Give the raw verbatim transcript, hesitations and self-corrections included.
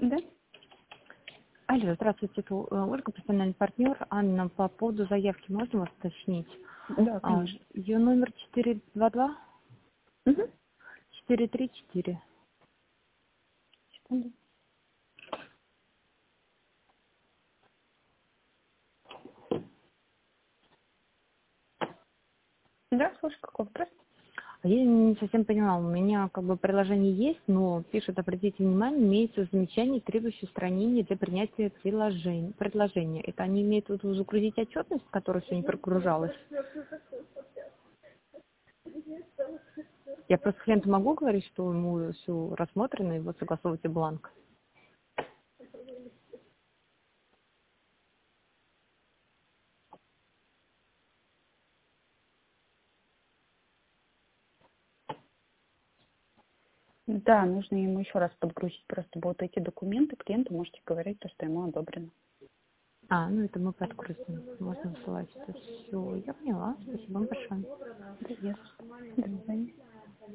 Да? Алло, здравствуйте, это э, Ольга, персональный партнер. Анна, по поводу заявки можно вас уточнить? Да, А, конечно. Ее номер четыре два два Угу. четыре три четыре. Секунду. Да, слушай, какой вопрос? А я не совсем поняла, у меня как бы приложение есть, но пишет, обратите внимание, имеется замечание, требующее устранения для принятия приложения, предложения. Это они имеют в виду загрузить отчетность, которая все не прогружалась? Я просто клиенту могу говорить, что ему все рассмотрено, и вот согласовывайте бланк. Да, нужно ему еще раз подгрузить просто вот эти документы. Клиенту можете говорить то, что ему одобрено. А, ну это мы подгрузим. Можно высылать это все. Я поняла. Спасибо вам большое. Да, yes.